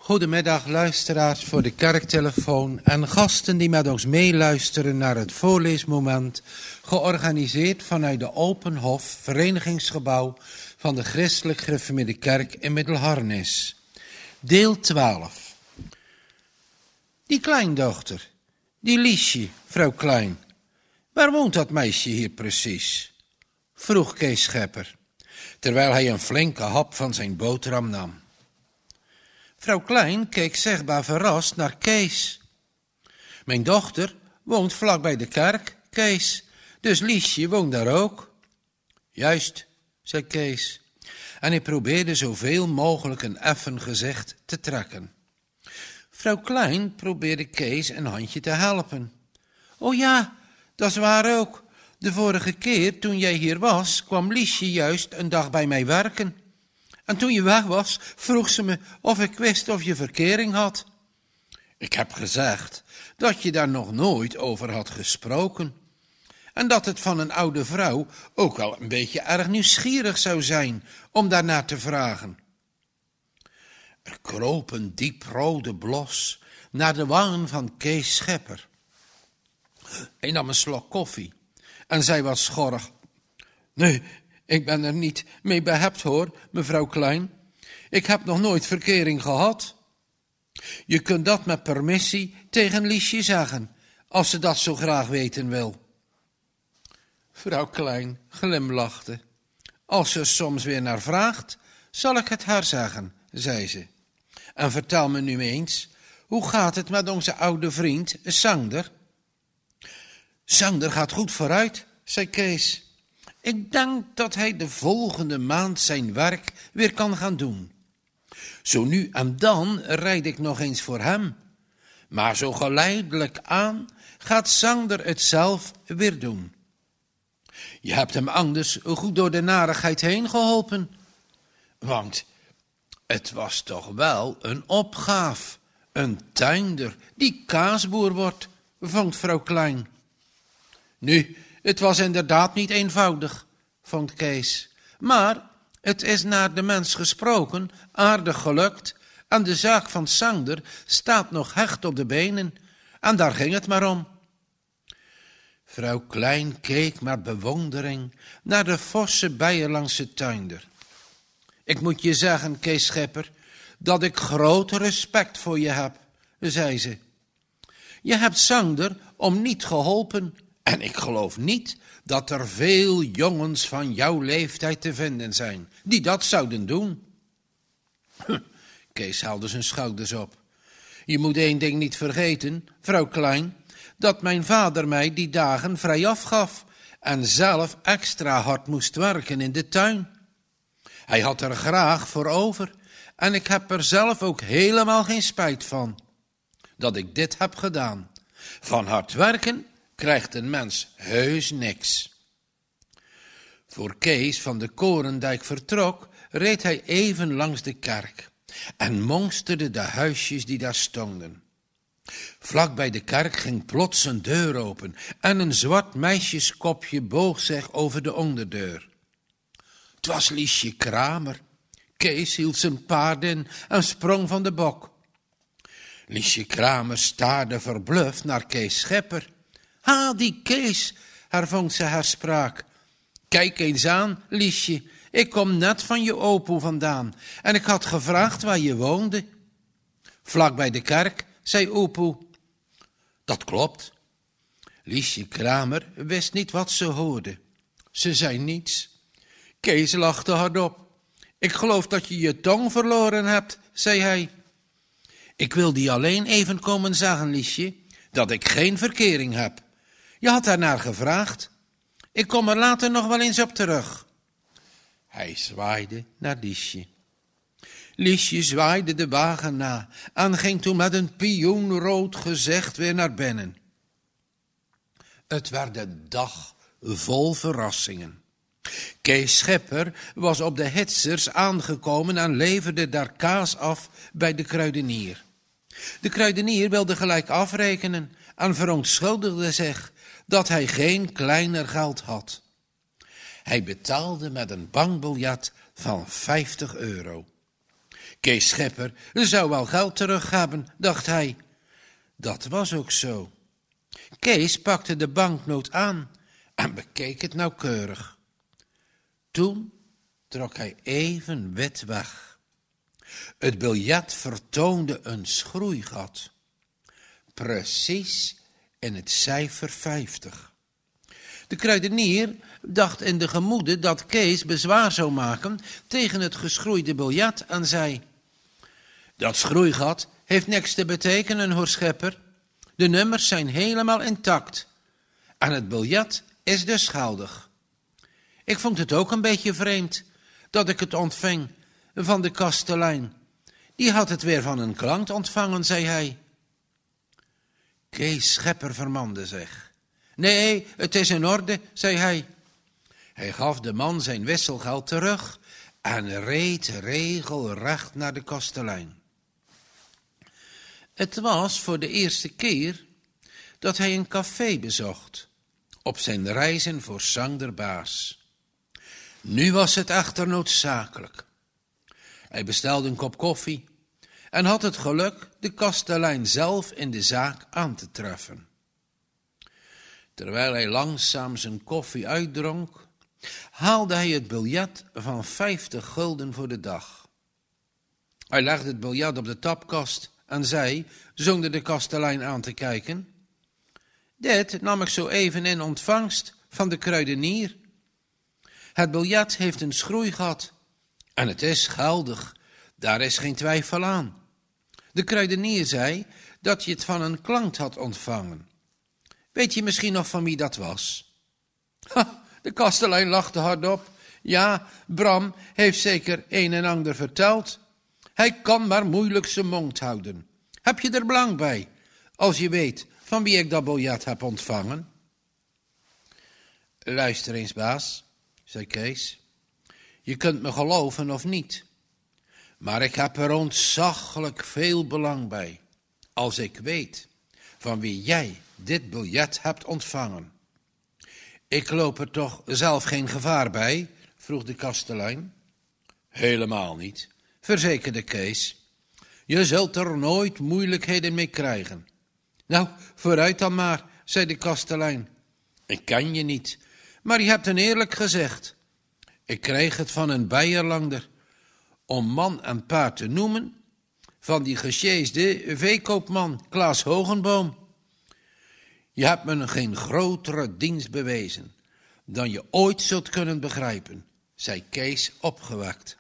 Goedemiddag luisteraars voor de kerktelefoon en gasten die met ons meeluisteren naar het voorleesmoment, georganiseerd vanuit de Open Hof Verenigingsgebouw van de Christelijk Gereformeerde Kerk in Middelharnis. Deel 12. Die kleindochter, die Liesje, vrouw Klein, waar woont dat meisje hier precies? Vroeg Kees Schepper, terwijl hij een flinke hap van zijn boterham nam. Vrouw Klein keek zichtbaar verrast naar Kees. Mijn dochter woont vlak bij de kerk, Kees, dus Liesje woont daar ook. Juist, zei Kees, en hij probeerde zoveel mogelijk een effen gezicht te trekken. Vrouw Klein probeerde Kees een handje te helpen. O ja, dat is waar ook. De vorige keer toen jij hier was, kwam Liesje juist een dag bij mij werken. En toen je weg was, vroeg ze me of ik wist of je verkering had. Ik heb gezegd dat je daar nog nooit over had gesproken. En dat het van een oude vrouw ook wel een beetje erg nieuwsgierig zou zijn om daarnaar te vragen. Er kroop een dieprode blos naar de wangen van Kees Schepper. Hij nam een slok koffie en zei wat schorrig: Nee, ik ben er niet mee behept hoor, mevrouw Klein. Ik heb nog nooit verkering gehad. Je kunt dat met permissie tegen Liesje zeggen, als ze dat zo graag weten wil. Vrouw Klein glimlachte. Als ze er soms weer naar vraagt, zal ik het haar zeggen, zei ze. En vertel me nu eens, hoe gaat het met onze oude vriend Sander? Sander gaat goed vooruit, zei Kees. Ik denk dat hij de volgende maand zijn werk weer kan gaan doen. Zo nu en dan rijd ik nog eens voor hem. Maar zo geleidelijk aan gaat Sander het zelf weer doen. Je hebt hem anders goed door de narigheid heen geholpen. Want het was toch wel een opgaaf. Een tuinder die kaasboer wordt, vond vrouw Klein. Nu, het was inderdaad niet eenvoudig, vond Kees. Maar het is naar de mens gesproken aardig gelukt en de zaak van Sander staat nog hecht op de benen. En daar ging het maar om. Vrouw Klein keek met bewondering naar de forse Beierlandse tuinder. Ik moet je zeggen, Kees Schepper, dat ik groot respect voor je heb, zei ze. Je hebt Sander om niet geholpen. En ik geloof niet dat er veel jongens van jouw leeftijd te vinden zijn die dat zouden doen. Kees haalde zijn schouders op. Je moet één ding niet vergeten, vrouw Klein, dat mijn vader mij die dagen vrij afgaf en zelf extra hard moest werken in de tuin. Hij had er graag voor over en ik heb er zelf ook helemaal geen spijt van dat ik dit heb gedaan. Van hard werken krijgt een mens heus niks. Voor Kees van de Korendijk vertrok, reed hij even langs de kerk en monsterde de huisjes die daar stonden. Vlak bij de kerk ging plots een deur open en een zwart meisjeskopje boog zich over de onderdeur. 'T was Liesje Kramer. Kees hield zijn paard in en sprong van de bok. Liesje Kramer staarde verbluft naar Kees Schepper. Ha, die Kees, hervond ze haar spraak. Kijk eens aan, Liesje, ik kom net van je opoe vandaan en ik had gevraagd waar je woonde. Vlak bij de kerk, zei opoe. Dat klopt. Liesje Kramer wist niet wat ze hoorde. Ze zei niets. Kees lachte hardop. Ik geloof dat je je tong verloren hebt, zei hij. Ik wilde je alleen even komen zeggen, Liesje, dat ik geen verkering heb. Je had daarnaar gevraagd. Ik kom er later nog wel eens op terug. Hij zwaaide naar Liesje. Liesje zwaaide de wagen na en ging toen met een pioenrood gezicht weer naar binnen. Het werd een dag vol verrassingen. Kees Schepper was op de Hitsers aangekomen en leverde daar kaas af bij de kruidenier. De kruidenier wilde gelijk afrekenen en verontschuldigde zich dat hij geen kleiner geld had. Hij betaalde met een bankbiljet van €50. Kees Schipper zou wel geld terug hebben, dacht hij. Dat was ook zo. Kees pakte de banknoot aan en bekeek het nauwkeurig. Toen trok hij even wit weg. Het biljet vertoonde een schroeigat. Precies in het cijfer 50. De kruidenier dacht in de gemoede dat Kees bezwaar zou maken tegen het geschroeide biljet en zei: dat schroeigat heeft niks te betekenen, hoor Schipper. De nummers zijn helemaal intact. En het biljet is dus geldig. Ik vond het ook een beetje vreemd dat ik het ontving van de kastelein. Die had het weer van een klant ontvangen, zei hij. Kees Schipper vermande zich. Nee, het is in orde, zei hij. Hij gaf de man zijn wisselgeld terug en reed regelrecht naar de kastelein. Het was voor de eerste keer dat hij een café bezocht op zijn reizen voor Sander Baars. Nu was het echter noodzakelijk. Hij bestelde een kop koffie en had het geluk de kastelein zelf in de zaak aan te treffen. Terwijl hij langzaam zijn koffie uitdronk, haalde hij het biljet van 50 gulden voor de dag. Hij legde het biljet op de tapkast en zei, zonder de kastelein aan te kijken: dit nam ik zo even in ontvangst van de kruidenier. Het biljet heeft een schroeigat en het is geldig, daar is geen twijfel aan. De kruidenier zei dat je het van een klant had ontvangen. Weet je misschien nog van wie dat was? Ha, de kastelein lachte hardop. Ja, Bram heeft zeker een en ander verteld. Hij kan maar moeilijk zijn mond houden. Heb je er belang bij, als je weet van wie ik dat biljet heb ontvangen? Luister eens, baas, zei Kees. Je kunt me geloven of niet, maar ik heb er ontzaglijk veel belang bij, als ik weet van wie jij dit biljet hebt ontvangen. Ik loop er toch zelf geen gevaar bij? Vroeg de kastelein. Helemaal niet, verzekerde Kees. Je zult er nooit moeilijkheden mee krijgen. Nou, vooruit dan maar, zei de kastelein. Ik ken je niet, maar je hebt een eerlijk gezegd. Ik kreeg het van een bijerlander, om man en paard te noemen, van die gesjeesde veekoopman Klaas Hogenboom. Je hebt me geen grotere dienst bewezen dan je ooit zult kunnen begrijpen, zei Kees opgewekt.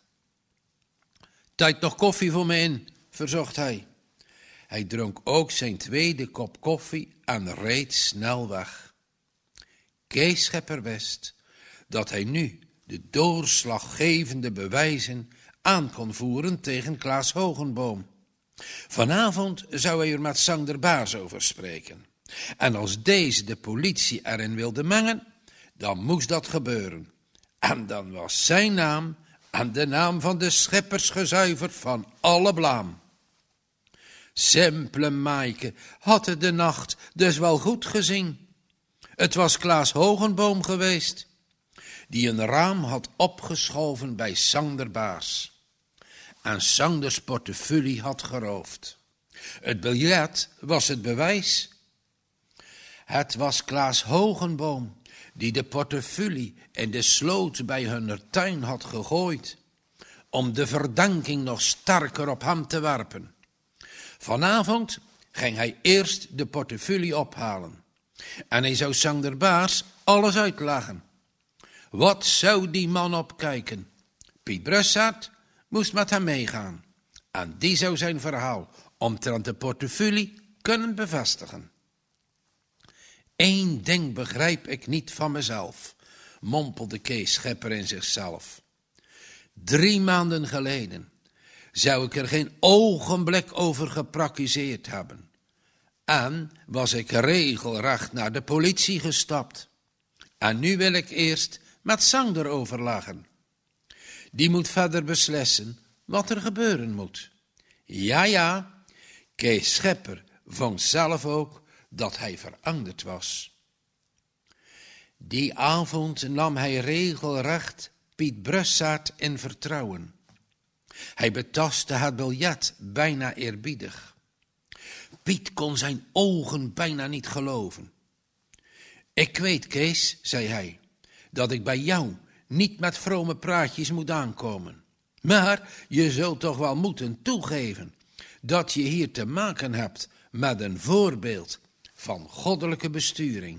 Tijd nog koffie voor me in, verzocht hij. Hij dronk ook zijn tweede kop koffie en reed snel weg. Kees Schipper wist dat hij nu de doorslaggevende bewijzen aan kon voeren tegen Klaas Hogenboom. Vanavond zou hij er met Sander Baars over spreken. En als deze de politie erin wilde mengen, dan moest dat gebeuren. En dan was zijn naam en de naam van de Schippers gezuiverd van alle blaam. Simpele Maaike had de nacht dus wel goed gezien. Het was Klaas Hogenboom geweest, die een raam had opgeschoven bij Sander Baars en Sanders portefeuille had geroofd. Het biljet was het bewijs. Het was Klaas Hogenboom die de portefeuille in de sloot bij hun tuin had gegooid, om de verdenking nog sterker op hem te werpen. Vanavond ging hij eerst de portefeuille ophalen en hij zou Sander Baars alles uitleggen. Wat zou die man opkijken? Piet Brussaert moest met hem meegaan en die zou zijn verhaal omtrent de portefeuille kunnen bevestigen. Eén ding begrijp ik niet van mezelf, mompelde Kees Schipper in zichzelf. 3 maanden geleden zou ik er geen ogenblik over gepraktiseerd hebben. En was ik regelrecht naar de politie gestapt. En nu wil ik eerst met Sander overleggen. Die moet verder beslissen wat er gebeuren moet. Ja, Kees Schipper vond zelf ook dat hij veranderd was. Die avond nam hij regelrecht Piet Brussaert in vertrouwen. Hij betastte het biljet bijna eerbiedig. Piet kon zijn ogen bijna niet geloven. Ik weet, Kees, zei hij, dat ik bij jou niet met vrome praatjes moet aankomen. Maar je zult toch wel moeten toegeven dat je hier te maken hebt met een voorbeeld van goddelijke besturing.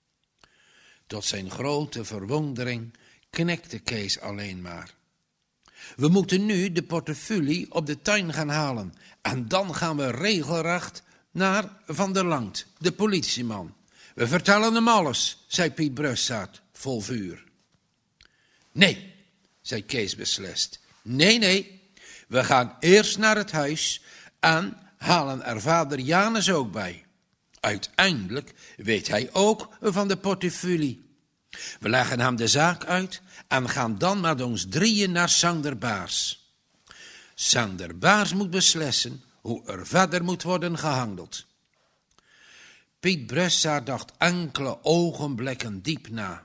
Tot zijn grote verwondering knikte Kees alleen maar. We moeten nu de portefeuille op de tuin gaan halen en dan gaan we regelrecht naar Van der Langt, de politieman. We vertellen hem alles, zei Piet Brussaert, vol vuur. Nee, zei Kees beslist. Nee, we gaan eerst naar het huis en halen er vader Janus ook bij. Uiteindelijk weet hij ook van de portefeuille. We leggen hem de zaak uit en gaan dan met ons drieën naar Sander Baars. Sander Baars moet beslissen hoe er verder moet worden gehandeld. Piet Brussaert dacht enkele ogenblikken diep na.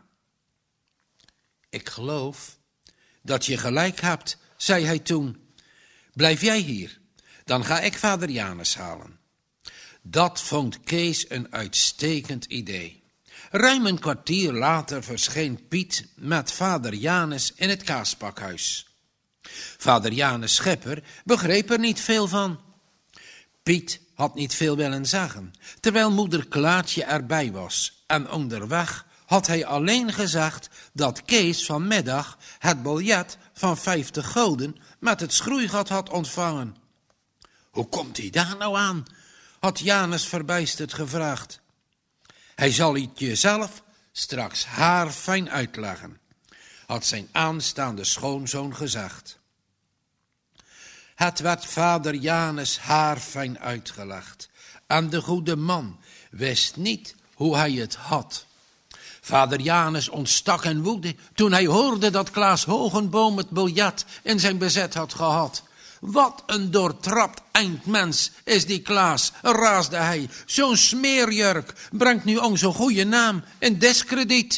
Ik geloof dat je gelijk hebt, zei hij toen. Blijf jij hier, dan ga ik vader Janus halen. Dat vond Kees een uitstekend idee. Ruim een kwartier later verscheen Piet met vader Janus in het kaaspakhuis. Vader Janus Schepper begreep er niet veel van. Piet had niet veel willen zeggen, terwijl moeder Klaartje erbij was. En onderweg had hij alleen gezegd dat Kees vanmiddag het biljet van 50 gulden met het schroeigat had ontvangen. Hoe komt hij daar nou aan? Had Janus verbijsterd gevraagd. Hij zal het je zelf straks haarfijn uitleggen, had zijn aanstaande schoonzoon gezegd. Het werd vader Janus haarfijn uitgelegd en de goede man wist niet hoe hij het had. Vader Janus ontstak in woede toen hij hoorde dat Klaas Hogenboom het biljet in zijn bezit had gehad. Wat een doortrapt eindmens is die Klaas, raasde hij. Zo'n smeerjurk brengt nu onze goede naam in diskrediet.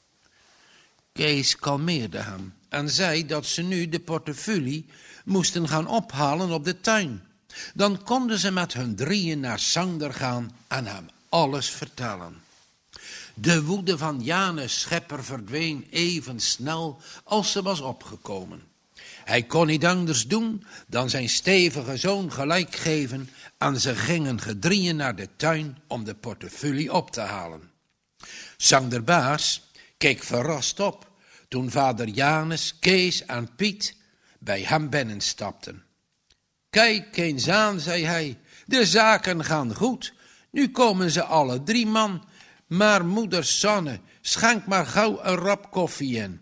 Kees kalmeerde hem en zei dat ze nu de portefeuille moesten gaan ophalen op de tuin. Dan konden ze met hun drieën naar Sander gaan en hem alles vertellen. De woede van Janus Schepper verdween even snel als ze was opgekomen. Hij kon niet anders doen dan zijn stevige zoon gelijk geven en ze gingen gedrieën naar de tuin om de portefeuille op te halen. Sander Baars keek verrast op toen vader Janus, Kees en Piet bij hem binnenstapten. Kijk eens aan, zei hij, de zaken gaan goed. Nu komen ze alle drie man, maar moeder Sanne, schenk maar gauw een rap koffie in.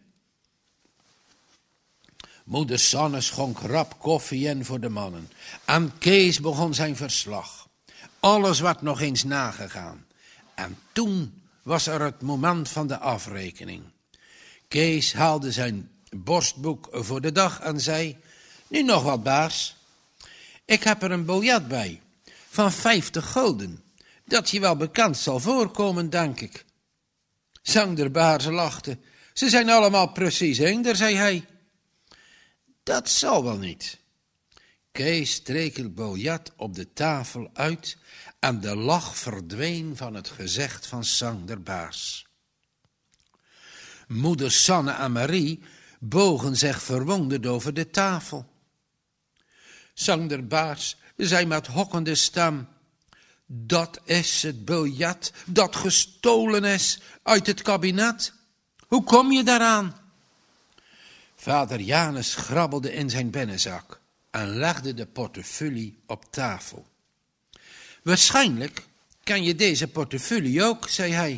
Moeder Sanne schonk rap koffie in voor de mannen. En Kees begon zijn verslag. Alles werd nog eens nagegaan. En toen was er het moment van de afrekening. Kees haalde zijn borstboek voor de dag en zei: nu nog wat, baas. Ik heb er een biljet bij van 50 gulden. Dat je wel bekend zal voorkomen, denk ik. Sander Baars lachte. Ze zijn allemaal precies eender, zei hij. Dat zal wel niet. Kees streek het biljet op de tafel uit en de lach verdween van het gezicht van Sander Baars. Moeder Sanne en Marie bogen zich verwonderd over de tafel. Sander Baars zei met hokkende stem: dat is het biljet dat gestolen is uit het kabinet. Hoe kom je daaraan? Vader Janus grabbelde in zijn binnenzak en legde de portefeuille op tafel. Waarschijnlijk ken je deze portefeuille ook, zei hij.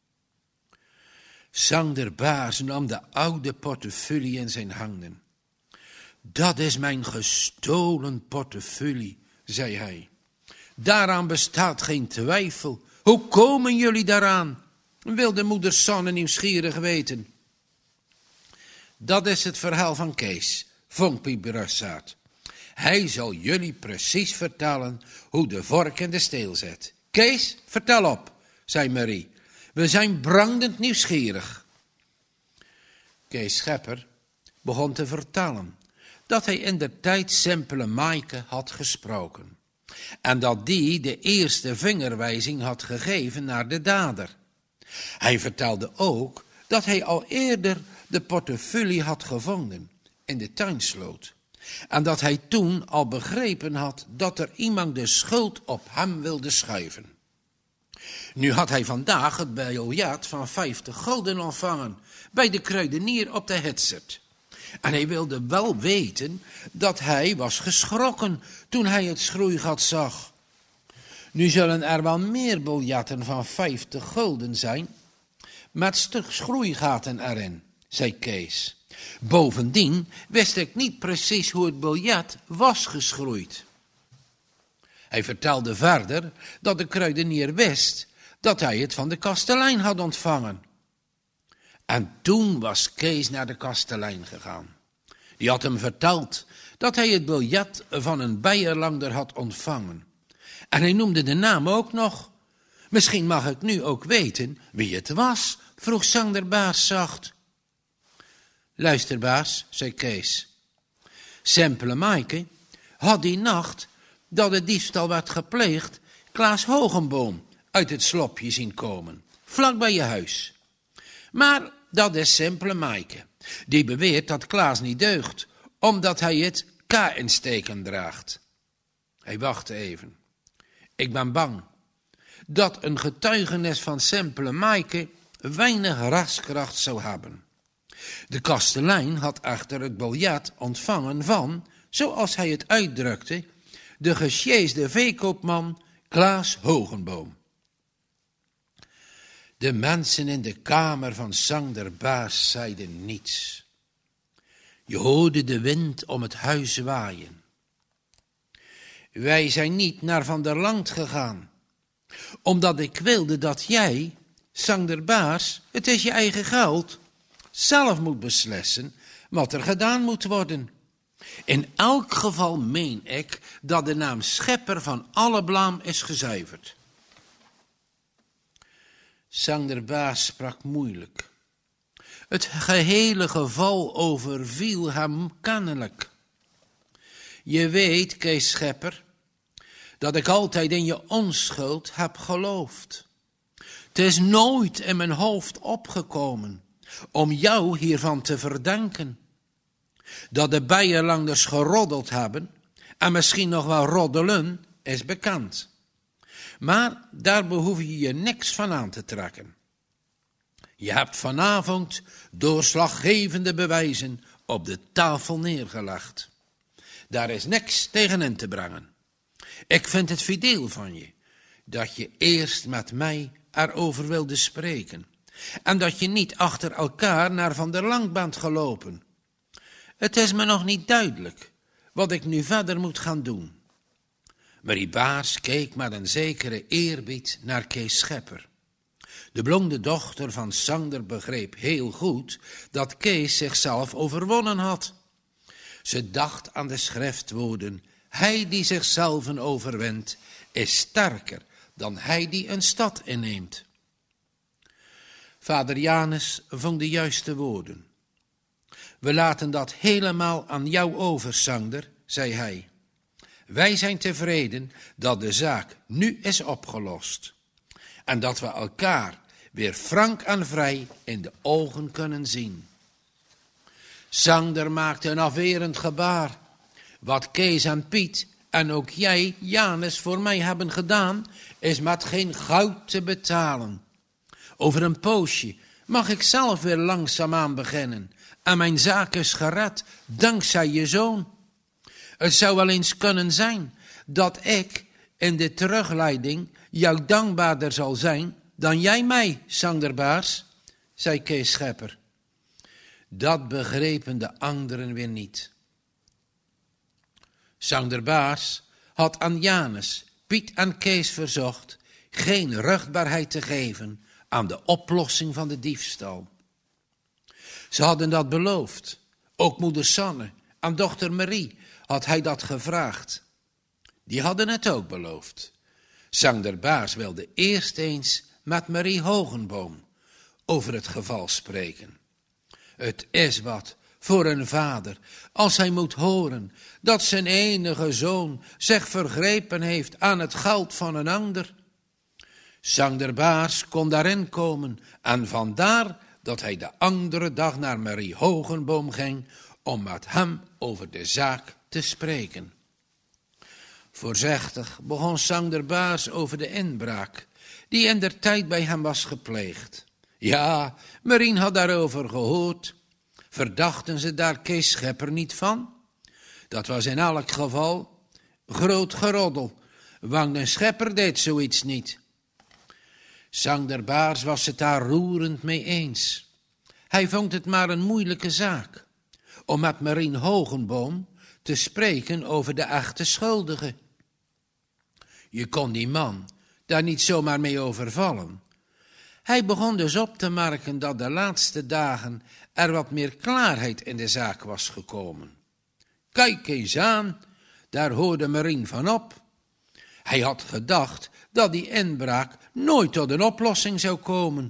Sander Baars nam de oude portefeuille in zijn handen. Dat is mijn gestolen portefeuille, zei hij. Daaraan bestaat geen twijfel. Hoe komen jullie daaraan? Wilde moeder Sanne nieuwsgierig weten. Dat is het verhaal van Kees, vond Piet Brussaert. Hij zal jullie precies vertellen hoe de vork in de steel zit. Kees, vertel op, zei Marie. We zijn brandend nieuwsgierig. Kees Schepper begon te vertellen dat hij indertijd simpele Maaike had gesproken. En dat die de eerste vingerwijzing had gegeven naar de dader. Hij vertelde ook dat hij al eerder de portefeuille had gevonden in de tuinsloot. En dat hij toen al begrepen had dat er iemand de schuld op hem wilde schuiven. Nu had hij vandaag het biljart van 50 gulden ontvangen bij de kruidenier op de Hetsert. En hij wilde wel weten dat hij was geschrokken toen hij het schroeigat zag. Nu zullen er wel meer biljarten van 50 gulden zijn, met stuk schroeigaten erin, zei Kees. Bovendien wist ik niet precies hoe het biljart was geschroeid. Hij vertelde verder dat de kruidenier wist dat hij het van de kastelein had ontvangen. En toen was Kees naar de kastelein gegaan. Die had hem verteld dat hij het biljart van een bijenlander had ontvangen. En hij noemde de naam ook nog. Misschien mag ik nu ook weten wie het was, vroeg Sander Baars zacht. Luister Baars, zei Kees. Simpele Maaike had die nacht dat de diefstal werd gepleegd Klaas Hogenboom uit het slopje zien komen, vlak bij je huis. Maar dat is simpele Maaike. Die beweert dat Klaas niet deugt, omdat hij het K-insteken draagt. Hij wachtte even. Ik ben bang dat een getuigenis van simpele Maaike weinig raskracht zou hebben. De kastelein had echter het biljart ontvangen van, zoals hij het uitdrukte, de gesjeesde veekoopman Klaas Hogenboom. De mensen in de kamer van Sander Baars zeiden niets. Je hoorde de wind om het huis waaien. Wij zijn niet naar Van der Land gegaan, omdat ik wilde dat jij, Sander Baars, het is je eigen geld, zelf moet beslissen wat er gedaan moet worden. In elk geval meen ik dat de naam schepper van alle blaam is gezuiverd. Sander Baars sprak moeilijk. Het gehele geval overviel hem kennelijk. Je weet, Kees Schepper, dat ik altijd in je onschuld heb geloofd. Het is nooit in mijn hoofd opgekomen om jou hiervan te verdenken. Dat de bijenlanders geroddeld hebben en misschien nog wel roddelen, is bekend. Maar daar behoef je je niks van aan te trekken. Je hebt vanavond doorslaggevende bewijzen op de tafel neergelegd. Daar is niks tegen in te brengen. Ik vind het fideel van je dat je eerst met mij erover wilde spreken. En dat je niet achter elkaar naar Van der Land bent gelopen. Het is me nog niet duidelijk wat ik nu verder moet gaan doen. Marie Baars keek met een zekere eerbied naar Kees Schepper. De blonde dochter van Sander begreep heel goed dat Kees zichzelf overwonnen had. Ze dacht aan de schriftwoorden: hij die zichzelf overwint, is sterker dan hij die een stad inneemt. Vader Janus vond de juiste woorden. We laten dat helemaal aan jou over, Sander, zei hij. Wij zijn tevreden dat de zaak nu is opgelost. En dat we elkaar weer frank en vrij in de ogen kunnen zien. Sander maakte een afwerend gebaar. Wat Kees en Piet en ook jij, Janus, voor mij hebben gedaan, is met geen goud te betalen. Over een poosje mag ik zelf weer langzaamaan beginnen. En mijn zaak is gered, dankzij je zoon. Het zou wel eens kunnen zijn dat ik in de terugleiding jou dankbaarder zal zijn dan jij mij, Sander Baars, zei Kees Schepper. Dat begrepen de anderen weer niet. Sander Baars had aan Janus, Piet en Kees verzocht geen ruchtbaarheid te geven aan de oplossing van de diefstal. Ze hadden dat beloofd. Ook moeder Sanne en dochter Marie had hij dat gevraagd. Die hadden het ook beloofd. Sander Baars wilde eerst eens met Marie Hogenboom over het geval spreken. Het is wat voor een vader als hij moet horen dat zijn enige zoon zich vergrepen heeft aan het geld van een ander? Sander Baars kon daarin komen en vandaar dat hij de andere dag naar Marie Hogenboom ging om met hem over de zaak te spreken. Voorzichtig begon Sander Baars over de inbraak die indertijd bij hem was gepleegd. Ja, Marien had daarover gehoord. Verdachten ze daar Kees Schepper niet van? Dat was in elk geval groot geroddel, want een Schepper deed zoiets niet. Sander Baars was het daar roerend mee eens. Hij vond het maar een moeilijke zaak om met Marien Hogenboom te spreken over de echte schuldige. Je kon die man daar niet zomaar mee overvallen. Hij begon dus op te merken dat de laatste dagen er wat meer klaarheid in de zaak was gekomen. Kijk eens aan, daar hoorde Marien van op. Hij had gedacht dat die inbraak nooit tot een oplossing zou komen.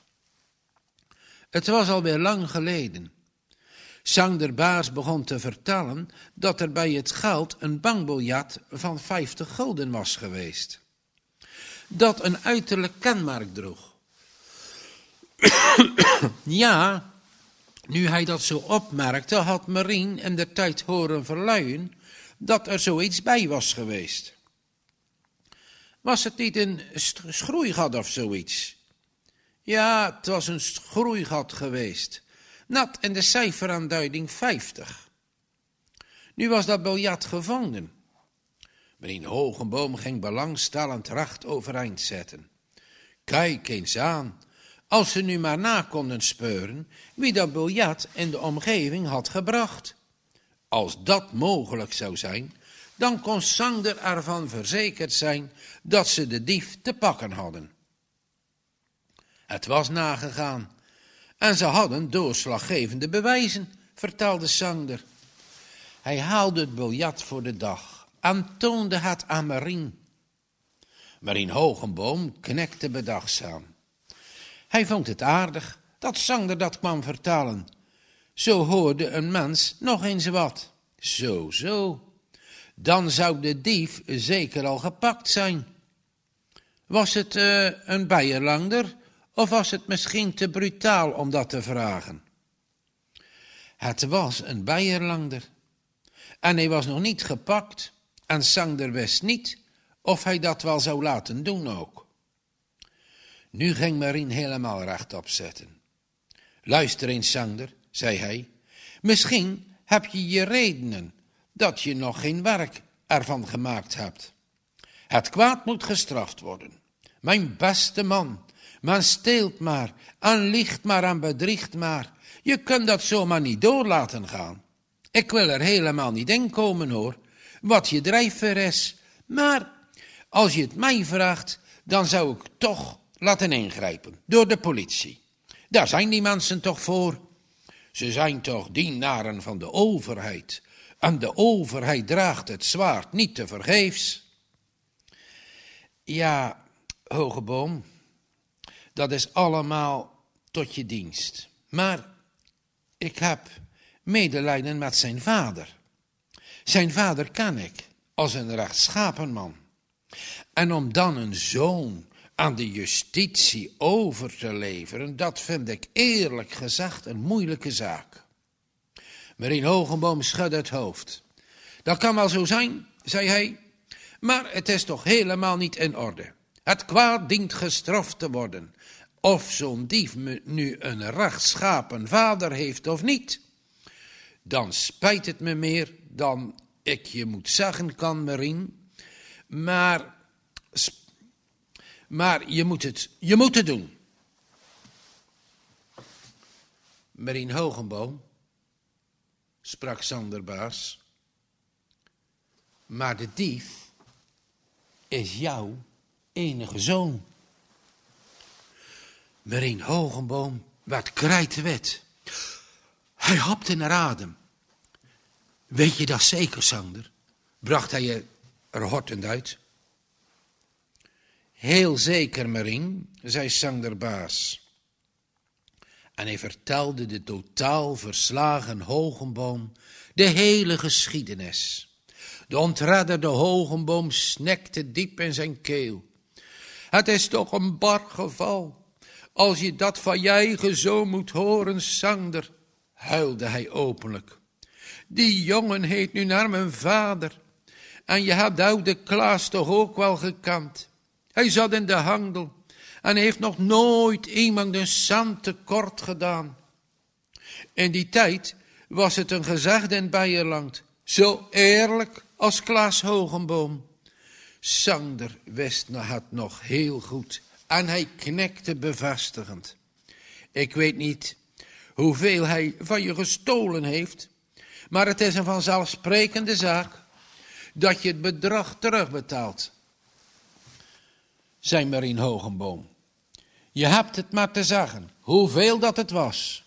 Het was alweer lang geleden. Sander Baars begon te vertellen dat er bij het geld een bankbiljet van 50 gulden was geweest, dat een uiterlijk kenmerk droeg. Ja, nu hij dat zo opmerkte, had Marien in de tijd horen verluien dat er zoiets bij was geweest. Was het niet een schroeigat of zoiets? Ja, het was een schroeigat geweest, net in de cijferaanduiding 50. Nu was dat biljet gevonden. Marien Hogenboom ging belangstellend recht overeind zetten. Kijk eens aan, als ze nu maar na konden speuren wie dat biljet in de omgeving had gebracht. Als dat mogelijk zou zijn, dan kon Sander ervan verzekerd zijn dat ze de dief te pakken hadden. Het was nagegaan en ze hadden doorslaggevende bewijzen, vertelde Sander. Hij haalde het biljet voor de dag en toonde het aan Marien. Marien Hogenboom knikte bedachtzaam. Hij vond het aardig dat Sander dat kwam vertellen. Zo hoorde een mens nog eens wat. Zo. Dan zou de dief zeker al gepakt zijn. Was het een bijenlander of was het misschien te brutaal om dat te vragen? Het was een bijenlander. En hij was nog niet gepakt en Sander wist niet of hij dat wel zou laten doen ook. Nu ging Marien helemaal rechtop zitten. Luister eens, Sander, zei hij. Misschien heb je je redenen dat je nog geen werk ervan gemaakt hebt. Het kwaad moet gestraft worden. Mijn beste man, men steelt maar en liegt maar en bedriegt maar. Je kunt dat zomaar niet door laten gaan. Ik wil er helemaal niet in komen, hoor, wat je drijfveer is. Maar als je het mij vraagt, dan zou ik toch laten ingrijpen door de politie. Daar zijn die mensen toch voor. Ze zijn toch dienaren van de overheid. En de overheid draagt het zwaard niet tevergeefs. Ja, Hogeboom, dat is allemaal tot je dienst. Maar ik heb medelijden met zijn vader. Zijn vader ken ik als een rechtschapen man. En om dan een zoon aan de justitie over te leveren, dat vind ik eerlijk gezegd een moeilijke zaak. Marien Hogenboom schudde het hoofd. Dat kan wel zo zijn, zei hij, maar het is toch helemaal niet in orde. Het kwaad dient gestraft te worden, of zo'n dief nu een rechtschapen vader heeft of niet. Dan spijt het me meer dan ik je moet zeggen kan, Marien, maar je moet het doen. Marien Hogenboom, sprak Sander Baars, maar de dief is jouw enige zoon. Marien Hogenboom werd krijtwit. Hij hapte naar adem. Weet je dat zeker, Sander? Bracht hij er hortend uit. Heel zeker, Marien, zei Sander Baars. En hij vertelde de totaal verslagen Hogenboom de hele geschiedenis. De ontredderde Hogenboom snekte diep in zijn keel. Het is toch een bar geval. Als je dat van je eigen zoon moet horen, Sander, huilde hij openlijk. Die jongen heet nu naar mijn vader. En je hebt oude Klaas toch ook wel gekend. Hij zat in de handel en heeft nog nooit iemand een cent tekort gedaan. In die tijd was het een gezegde in Beierland, zo eerlijk als Klaas Hogenboom. Sander wist het nog heel goed en hij knikte bevestigend. Ik weet niet hoeveel hij van je gestolen heeft, maar het is een vanzelfsprekende zaak dat je het bedrag terugbetaalt, zei Marien Hogenboom. Je hebt het maar te zeggen, hoeveel dat het was.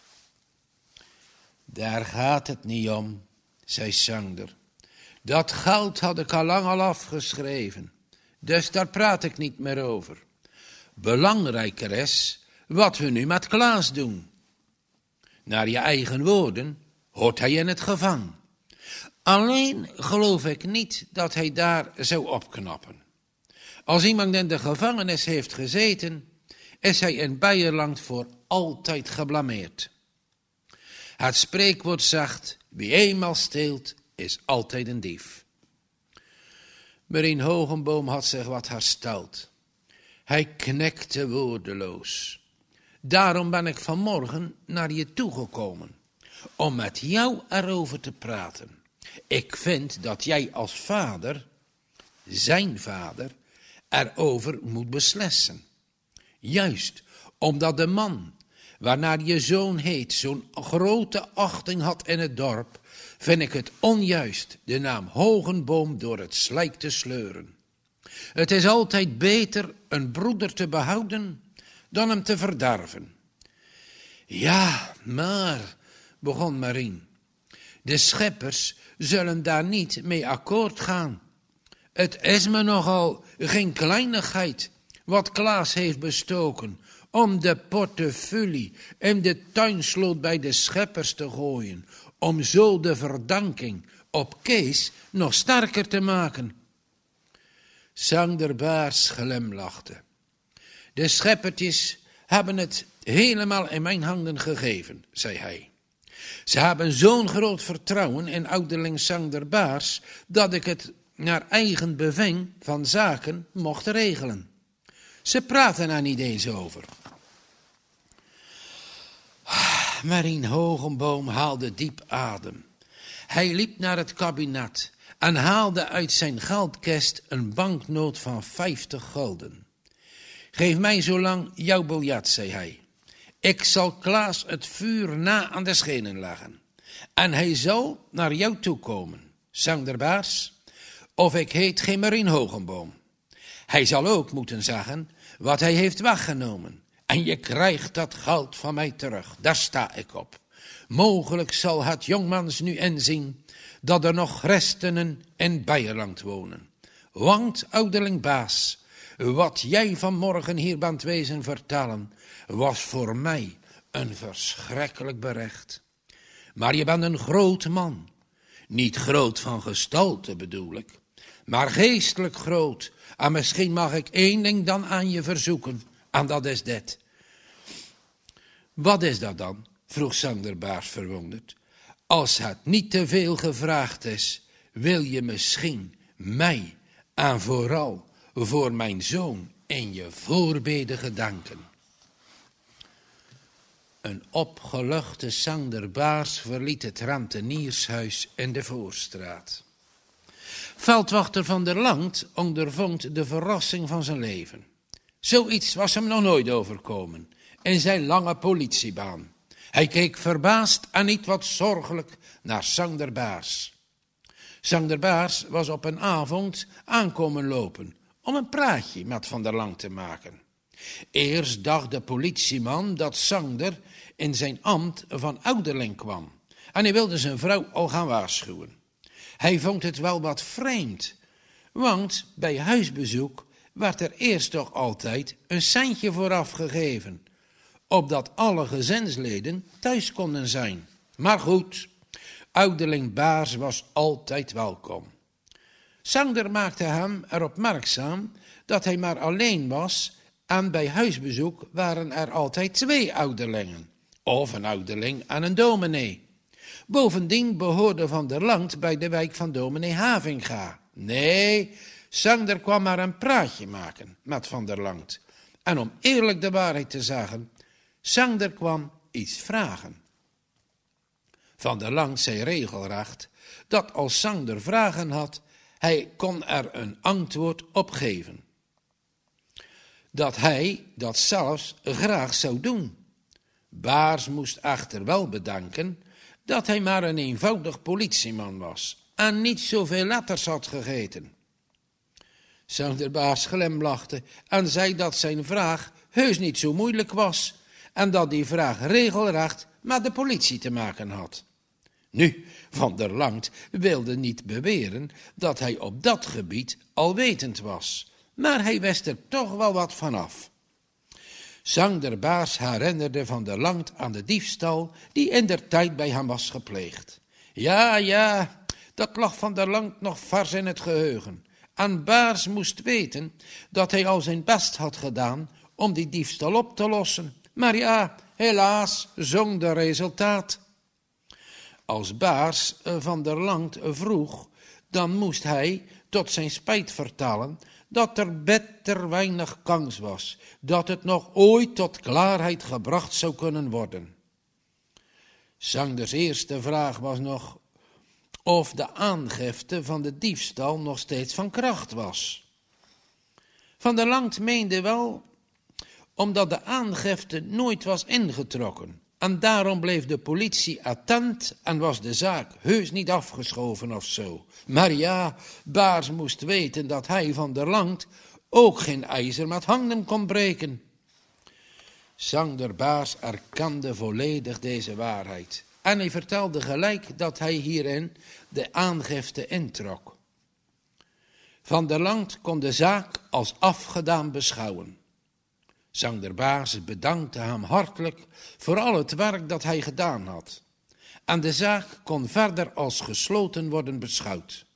Daar gaat het niet om, zei Sander. Dat geld had ik al lang afgeschreven, dus daar praat ik niet meer over. Belangrijker is wat we nu met Klaas doen. Naar je eigen woorden hoort hij in het gevangen. Alleen geloof ik niet dat hij daar zou opknappen. Als iemand in de gevangenis heeft gezeten, is hij in Beierland voor altijd geblameerd. Het spreekwoord zegt, wie eenmaal steelt, is altijd een dief. Marien Hogenboom had zich wat hersteld. Hij knikte woordeloos. Daarom ben ik vanmorgen naar je toegekomen, om met jou erover te praten. Ik vind dat jij als vader, zijn vader, erover moet beslissen. Juist omdat de man, waarnaar je zoon heet, zo'n grote achting had in het dorp, vind ik het onjuist de naam Hogenboom door het slijk te sleuren. Het is altijd beter een broeder te behouden dan hem te verderven. Ja, maar, begon Marien, de scheppers zullen daar niet mee akkoord gaan. Het is me nogal geen kleinigheid wat Klaas heeft bestoken om de portefeuille in de tuinsloot bij de scheppers te gooien, om zo de verdanking op Kees nog sterker te maken. Sander Baars glimlachte. De scheppertjes hebben het helemaal in mijn handen gegeven, zei hij. Ze hebben zo'n groot vertrouwen in ouderling Sander Baars, dat ik het naar eigen beving van zaken mocht regelen. Ze praten er niet eens over. Marien Hogenboom haalde diep adem. Hij liep naar het kabinet en haalde uit zijn geldkist een banknoot van 50 gulden. Geef mij zolang jouw biljet, zei hij. Ik zal Klaas het vuur na aan de schenen leggen. En hij zal naar jou toe komen, Sander Baars, of ik heet geen Marien Hogenboom. Hij zal ook moeten zeggen wat hij heeft weggenomen. En je krijgt dat geld van mij terug, daar sta ik op. Mogelijk zal het jongmans nu inzien dat er nog christenen in Beierland wonen. Want, ouderling Baas, wat jij vanmorgen hier bent wezen vertellen, was voor mij een verschrikkelijk bericht. Maar je bent een groot man. Niet groot van gestalte bedoel ik, maar geestelijk groot. En misschien mag ik één ding dan aan je verzoeken, en dat is dit. Wat is dat dan? Vroeg Sander Baars verwonderd. Als het niet te veel gevraagd is, wil je misschien mij en vooral voor mijn zoon in je voorbeden gedanken. Een opgeluchte Sander Baars verliet het renteniershuis in de Voorstraat. Veldwachter van der Langt ondervond de verrassing van zijn leven. Zoiets was hem nog nooit overkomen in zijn lange politiebaan. Hij keek verbaasd en niet wat zorgelijk naar Sander Baars. Sander Baars was op een avond aankomen lopen om een praatje met Van der Langt te maken. Eerst dacht de politieman dat Sander in zijn ambt van ouderling kwam en hij wilde zijn vrouw al gaan waarschuwen. Hij vond het wel wat vreemd, want bij huisbezoek werd er eerst toch altijd een centje vooraf gegeven, opdat alle gezinsleden thuis konden zijn. Maar goed, ouderling Baars was altijd welkom. Sander maakte hem erop opmerkzaam dat hij maar alleen was en bij huisbezoek waren er altijd 2 ouderlingen, of een ouderling en een dominee. Bovendien behoorde Van der Langt bij de wijk van dominee Havinga. Nee, Sander kwam maar een praatje maken met Van der Langt. En om eerlijk de waarheid te zeggen, Sander kwam iets vragen. Van der Langt zei regelrecht dat als Sander vragen had, hij kon er een antwoord op geven. Dat hij dat zelfs graag zou doen. Baars moest echter wel bedenken dat hij maar een eenvoudig politieman was en niet zoveel letters had gegeten. Sander Baars glimlachte en zei dat zijn vraag heus niet zo moeilijk was en dat die vraag regelrecht met de politie te maken had. Nu, Van der Langt wilde niet beweren dat hij op dat gebied alwetend was, maar hij wist er toch wel wat vanaf. Sander Baars herinnerde Van der Langt aan de diefstal die indertijd bij hem was gepleegd. Ja, dat lag Van der Langt nog vars in het geheugen. En Baars moest weten dat hij al zijn best had gedaan om die diefstal op te lossen. Maar ja, helaas, zonder resultaat. Als Baars Van der Langt vroeg, dan moest hij tot zijn spijt vertellen dat er bitter weinig kans was, dat het nog ooit tot klaarheid gebracht zou kunnen worden. Sanders eerste vraag was nog of de aangifte van de diefstal nog steeds van kracht was. Van der Langt meende wel, omdat de aangifte nooit was ingetrokken. En daarom bleef de politie attent en was de zaak heus niet afgeschoven of zo. Maar ja, Baars moest weten dat hij Van der Langt ook geen ijzer met handen kon breken. Sander Baars erkende volledig deze waarheid. En hij vertelde gelijk dat hij hierin de aangifte introk. Van der Langt kon de zaak als afgedaan beschouwen. Sander Baars bedankte hem hartelijk voor al het werk dat hij gedaan had. En de zaak kon verder als gesloten worden beschouwd.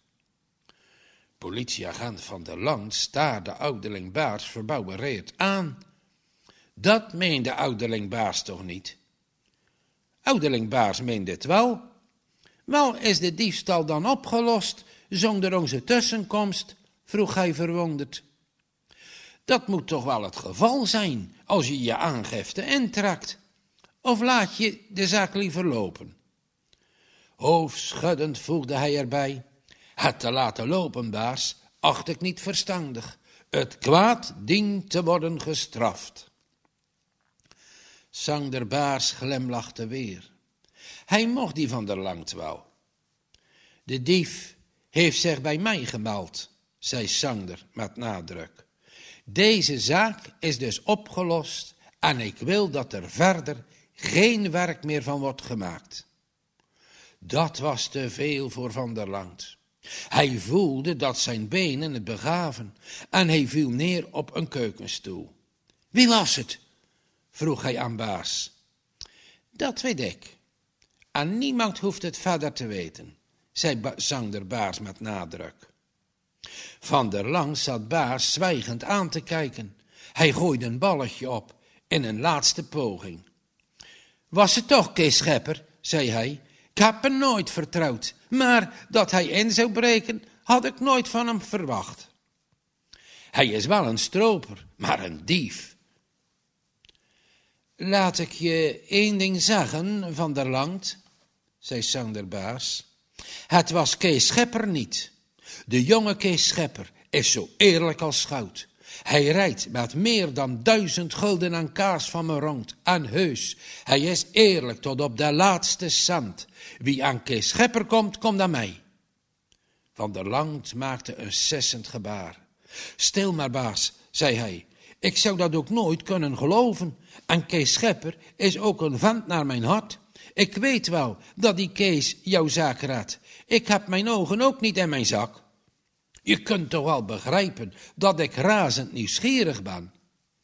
Politieagent Van der Langt staarde ouderling Baars verbouwereerd aan. Dat meende ouderling Baars toch niet? Ouderling Baars meende het wel. Wel, is de diefstal dan opgelost zonder onze tussenkomst? Vroeg hij verwonderd. Dat moet toch wel het geval zijn als je je aangifte intrekt. Of laat je de zaak liever lopen? Hoofdschuddend voegde hij erbij. Het te laten lopen, Baars, acht ik niet verstandig. Het kwaad dient te worden gestraft. Sander Baars glimlachte weer. Hij mocht die Van der Langt wel. De dief heeft zich bij mij gemeld, zei Sander met nadruk. Deze zaak is dus opgelost en ik wil dat er verder geen werk meer van wordt gemaakt. Dat was te veel voor Van der Langt. Hij voelde dat zijn benen het begaven en hij viel neer op een keukenstoel. Wie was het? Vroeg hij aan Baars. Dat weet ik. En niemand hoeft het verder te weten, zei Sander Baars met nadruk. Van der Langt zat Baars zwijgend aan te kijken. Hij gooide een balletje op in een laatste poging. Was het toch Kees Schepper, zei hij. Ik heb hem nooit vertrouwd, maar dat hij in zou breken, had ik nooit van hem verwacht. Hij is wel een stroper, maar een dief. Laat ik je één ding zeggen, Van der Langt, zei Sander Baars. Het was Kees Schepper niet. De jonge Kees Schepper is zo eerlijk als goud. Hij rijdt met meer dan 1000 gulden aan kaas van me rond. En heus, hij is eerlijk tot op de laatste cent. Wie aan Kees Schepper komt, komt aan mij. Van der Langt maakte een sissend gebaar. Stil maar, baas, zei hij. Ik zou dat ook nooit kunnen geloven. En Kees Schepper is ook een vent naar mijn hart. Ik weet wel dat die Kees jouw zaak raadt. Ik heb mijn ogen ook niet in mijn zak. Je kunt toch wel begrijpen dat ik razend nieuwsgierig ben.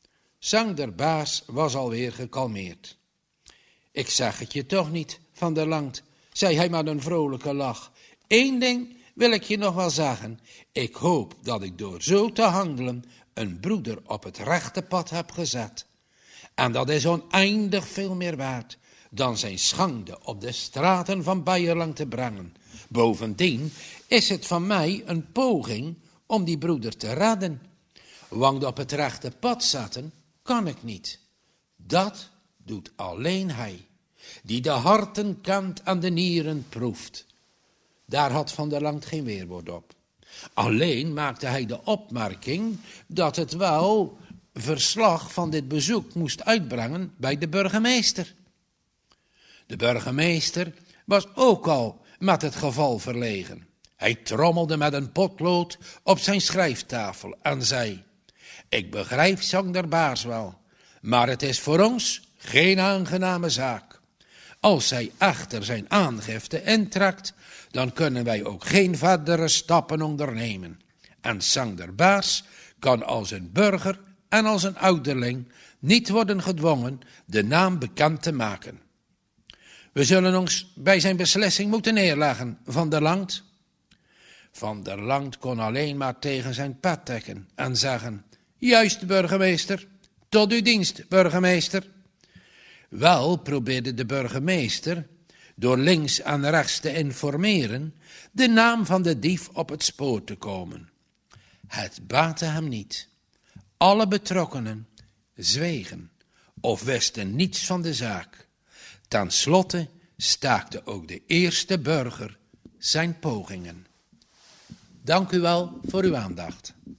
Zanger Baas was alweer gekalmeerd. Ik zeg het je toch niet, Van der Langt, zei hij met een vrolijke lach. Eén ding wil ik je nog wel zeggen. Ik hoop dat ik door zo te handelen een broeder op het rechte pad heb gezet. En dat is oneindig veel meer waard dan zijn schande op de straten van Beierland te brengen. Bovendien is het van mij een poging om die broeder te redden. Want op het rechte pad zetten kan ik niet. Dat doet alleen hij, die de harten kent en de nieren proeft. Daar had Van der Langt geen weerwoord op. Alleen maakte hij de opmerking dat het wel verslag van dit bezoek moest uitbrengen bij de burgemeester. De burgemeester was ook al met het geval verlegen. Hij trommelde met een potlood op zijn schrijftafel en zei: ik begrijp Zanger Baas wel, maar het is voor ons geen aangename zaak. Als zij echter zijn aangifte intrekt, dan kunnen wij ook geen verdere stappen ondernemen. En Zanger Baas kan als een burger en als een ouderling niet worden gedwongen de naam bekend te maken. We zullen ons bij zijn beslissing moeten neerleggen, Van der Langt. Van der Langt kon alleen maar tegen zijn pet trekken en zeggen: juist, burgemeester, tot uw dienst, burgemeester. Wel probeerde de burgemeester, door links en rechts te informeren, de naam van de dief op het spoor te komen. Het baatte hem niet. Alle betrokkenen zwegen of wisten niets van de zaak. Ten slotte staakte ook de eerste burger zijn pogingen. Dank u wel voor uw aandacht.